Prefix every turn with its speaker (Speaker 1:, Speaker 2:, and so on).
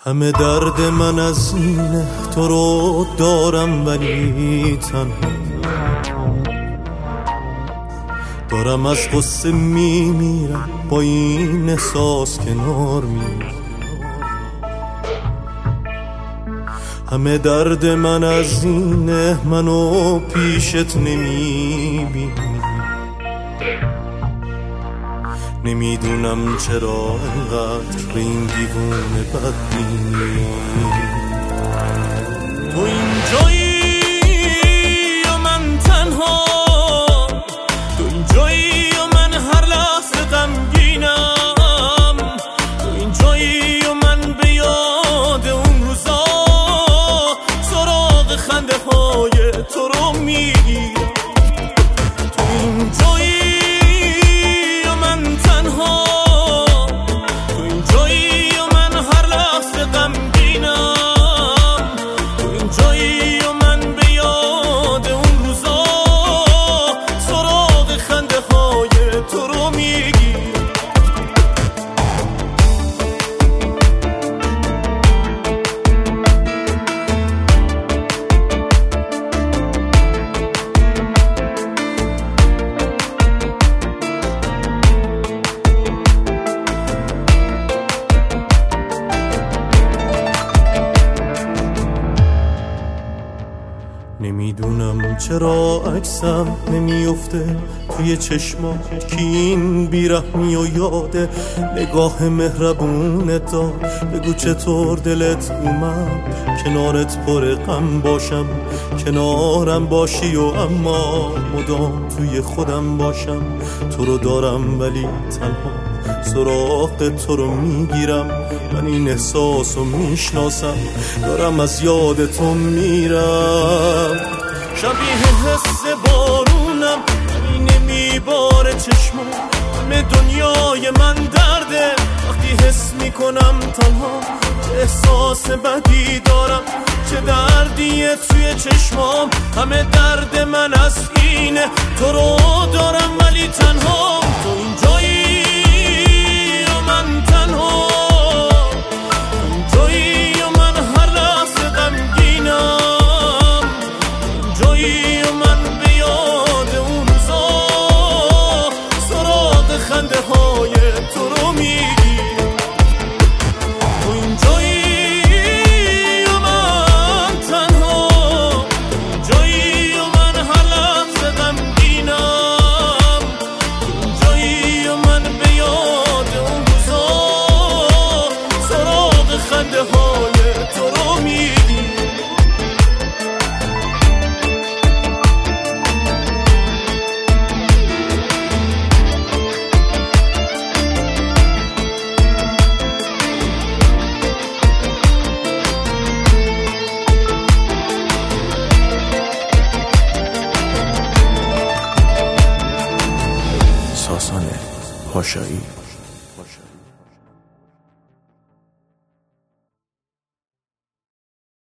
Speaker 1: همه درد من از اینه تو رو دارم ولی تنها دارم از قصه میمیرم با این احساس کنار میرم. همه درد من از اینه منو پیشت نمیبینی. نمیدونم چرا انقدر به این دیوونه بدبینی. تو اینجایی و من تنها، تو اینجایی و من هر لحظه غمگینم، تو اینجایی و من به یاد اون روزا سراغ خنده های تو رو میگیرم. تو اینجایی نمیدونم چرا عکسم نمیفته توی چشما کی این بیرحمی و یاده نگاه مهربونت دار. بگو چطور دلت اومد کنارت پر غم باشم، کنارم باشی و اما مدام توی خودم باشم. تو رو دارم ولی تنها سراغ تو رو میگیرم. من این احساس رو میشناسم، دارم از یاد تو میرم. شبیه حس بارونم این نمیباره چشمم، همه دنیای من درده وقتی حس میکنم تنها. احساس بدی دارم چه دردیه توی چشمام. همه درد من از اینه تو رو دارم ولی تنها. تو اینجایی و من تنها، اینجایی و من هر لحظه غمگینم، اینجایی و من به یاد اون روزا سراغ خنده های تو رو میگیرم. تو اینجایی و من تنها، اینجایی و من هر لحظه غمگینم، اینجایی و من به یاد اون روزا سراغ خنده های تو رو میگیرم.
Speaker 2: ساسان پاشایی.